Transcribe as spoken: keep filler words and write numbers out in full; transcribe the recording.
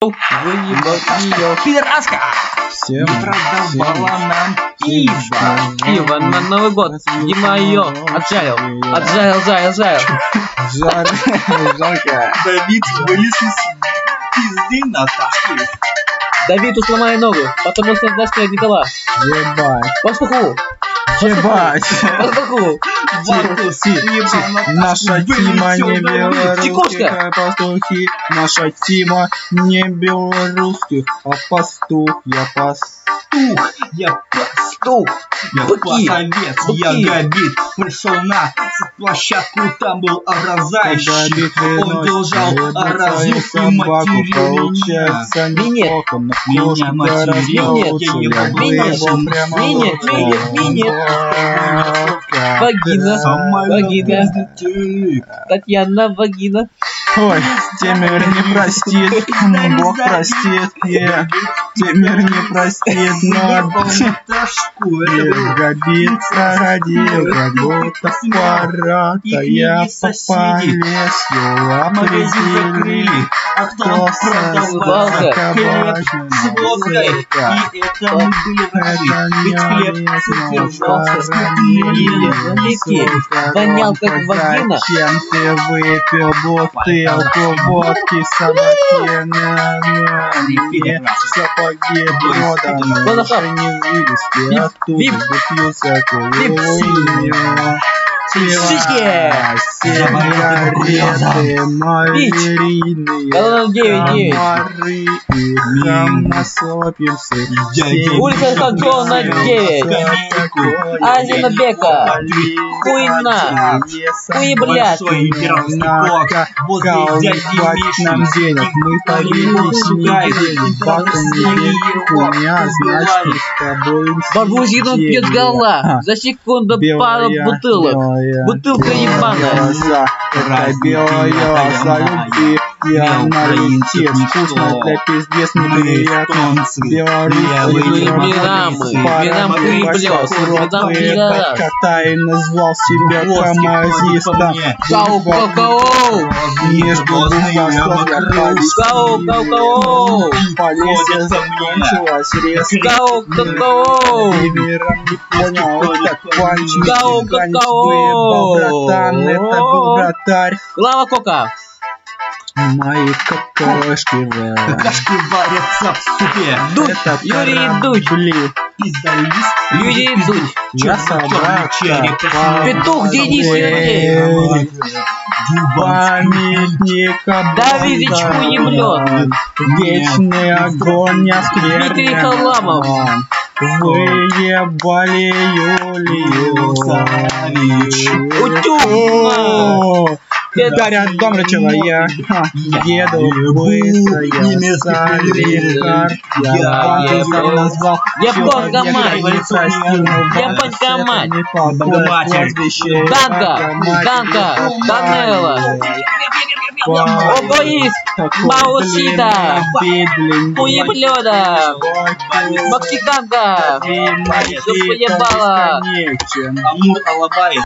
Выебал ее пидораска! Всем, Не продавала всем, нам пиво. Пиво на Новый год. Дима ее отжарил. Отжарил, жарил, жарил. Жар, жарко. Давид вылез из пизды Наташки. Давиду сломай ногу, потому что Наташка не дала. Ебать. Пастуху. Ебать. Пастуху. Наша Тима не белорусских пастухи. Наша Тима не белорусских, а пастух. Я пастух. Я пастух. Я Быки. пасовец. Я Быки. Габит. Пришел на площадку, там был Аразайщик. Он держал Аразу и материл меня. Минет. Меня материл. Я не Минет. Минет, минет, минет. Вагина. Вагина. Татьяна Вагина. Ой, Темир не простит, Бог простит, yeah. Темир не простит, но Габит прородил, как будто парата. Я по лесу определил, а кто продавал хлеб с водкой. И это мы были враги. Ведь хлеб содержался спиртными. Вонял как вагина. Зачем ты выпил бутылку водки с собакиными? Сапоги проданы, больше не вылезти оттуда, выпью всякую хуйню. Сиськи! Сигареты, малярийные, комары и хамосопимсы. Улица Станциона девять. Азина Бека. Хуйна. Хуеблят. Нам денег, мы политики не денег, бака не хуйня, значит с тобой Бабузину пьет гола. За секунду пару бутылок. Бутылка ебаная. Это белая за любви. Я на лентин, вкусно для пиздец неприятно. Белорусский Мирамы, Мирам хуеблёс, Мирам пидорас. Катай назвал себя камазистом. Кау-кау-кау! Между двух Кау-кау-кау! Полиция закончилась резко. Кау-кау-кау! Миром не понял, как панчик. Кау-кау-кау! Братан, это был вратарь. Клава Кока! Мои какашки в Какашки варятся в супе. Дудь! Юрий Дудь! Блин. Пиздалист. Юрий Дудь! Я собака. Петух Денис Юрьев! Памятника Давидычку еблёт! Вечный огонь не Дмитрий Харламов! Выебали Юлию Савич. Утюг! Дарья Домрачева, я еду быстро, я Салихард. Я еду назвал Японка мать! Японка мать! Данка! Данка! Данелла! Обоис! Маусита! Хуеблёда! Мексиканка! Чтоб поебала! Амур Алабай.